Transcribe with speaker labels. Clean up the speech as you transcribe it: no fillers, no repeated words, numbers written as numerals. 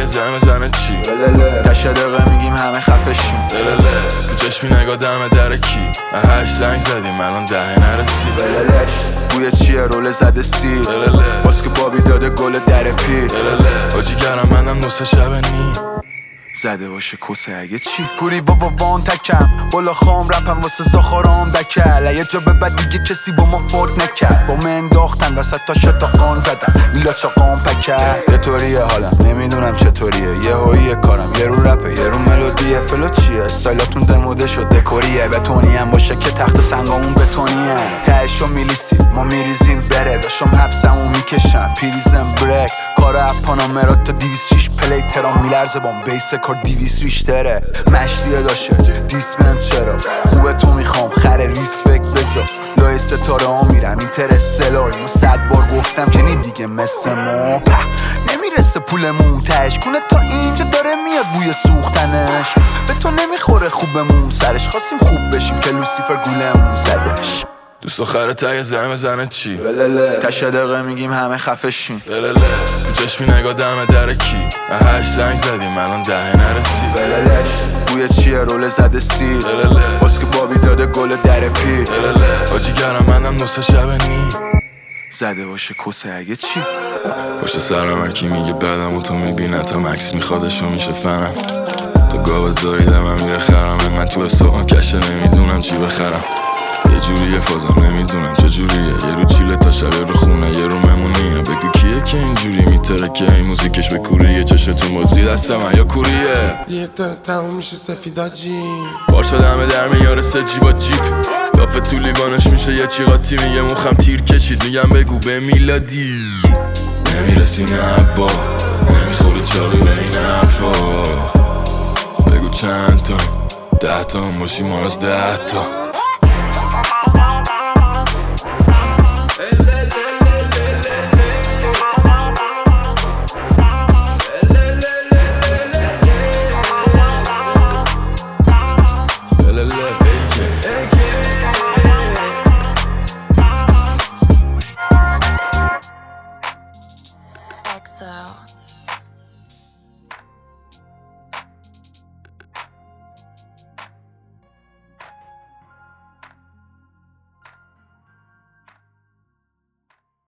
Speaker 1: یه زمه چی
Speaker 2: تشه دقیقه میگیم همه خفشیم
Speaker 1: تو چشمی نگاه دم در کی 8 زنگ زدیم الان دهه نرسی
Speaker 2: بوی چیه رول زده سی باز که بابی داده گل در پیر
Speaker 1: آجی گرم منم نصف شب نی
Speaker 2: زده باشه کسه اگه چی پوری بابا وان تکم بالا خام رپم واسه زاخارام دکل یه جا به بعد دیگه کسی با ما فورد نکرد با من انداختن وسط تا شتاقان زدن میلا چاقام پکر یه طوریه حالم نمیدونم چطوریه یه هاییه کارم یه رو رپه یه رو ملودیه فلو چیه استایلاتون دموده شد دکوریه بتونی هم باشه که تخت سنگامون بتونیه تهشو میلیسی ما میریزیم بره داشتم حبسمون میکشم پیریزم بریک کار اپانا مراد تا 206 پلی ترام میلرزه بام بیس کار 200 ریشتره مشتیه داشه دیسمن چرا خوبه تو میخوام خره ریسپکت بذار لای ستاره ها میرم اینترستلار اینو 100 بار گفتم که نی دیگه مثل ما نمیرسه پولمون تش کنه تا اینجا داره میاد بوی سوختنش به تو نمیخوره خوبمون سرش خواستیم خوب بشیم که لوسیفر گولمون زدش
Speaker 1: دوست آخره تا یه زمه چی
Speaker 2: تشه دقیقه میگیم همه خفشیم
Speaker 1: تو چشمی نگاه دم در کی 8 زنگ زدیم الان دهه نرسی
Speaker 2: بوی چیه رول زده سی باز که بابی داده گل در پیر
Speaker 1: آجی گرم منم نصف شب نی
Speaker 2: زده باشه کسه اگه چی
Speaker 1: پشت سرم هرکی میگه بدم و تو میبینه تا مکس میخوادشو میشه فنم تو گاوت زاییدم من میره خرم من تو حسابم کشه نمیدونم چی بخرم یه جوریه فازم نمیدونم چجوریه یه رو چیله تا شب رو خونه یه رو ممونیه بگو کیه که اینجوری میترکه این موزیکش به کوریه چشتون بازی دست من یا کوریه
Speaker 3: دیگه تموم میشه سفیداجی
Speaker 1: بار شدم در میارسه جیبا جیب لافه تو لیوانش میشه یه چی قاطی میگه مخم تیر کشید میگم بگو به میلادی نمیرسی نه با نمیخوری چاقی به این حرفا بگو چند تا 10 تا باشی ما از 10 تا